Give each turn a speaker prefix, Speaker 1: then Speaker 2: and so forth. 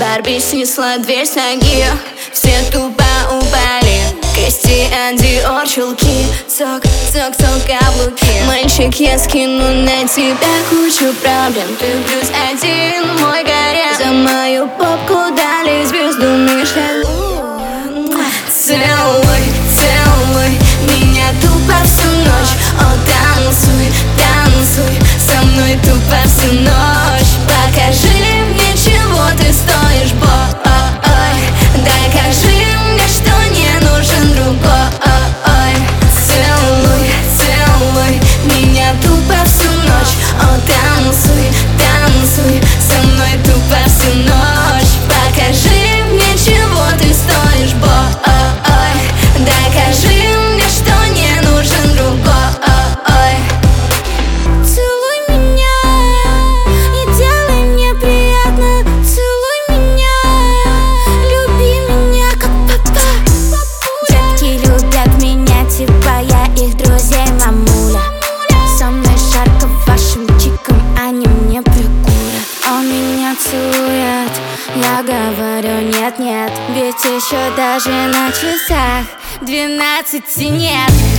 Speaker 1: Барби снесла дверь с ноги, все тупо упали. Кристиан Диор чулки, цок, цок, цок, каблуки. Мальчик, я скину на тебя кучу проблем. Ты плюс один, мой гарем. За мою попку дали звезду Мишлен. Целуй, целуй меня тупо всю ночь. О, танцуй, танцуй со мной тупо всю ночь. Покажи мне, чего ты стоишь, бой. Докажи мне, что не нужен другой. Целуй, целуй меня тупо всю ночь. О, танцуй, танцуй со мной тупо всю ночь. Покажи мне, чего ты стоишь, бой. Докажи мне, что не нужен другой. Целуй меня и делай мне приятно. Целуй меня, люби меня как папа. Детки любят меня, типа я их друзей мамуля. Со мной жарко вашим чиком, они мне прикурят. Он меня целует, я говорю нет-нет. Ведь еще даже на часах 12 нет.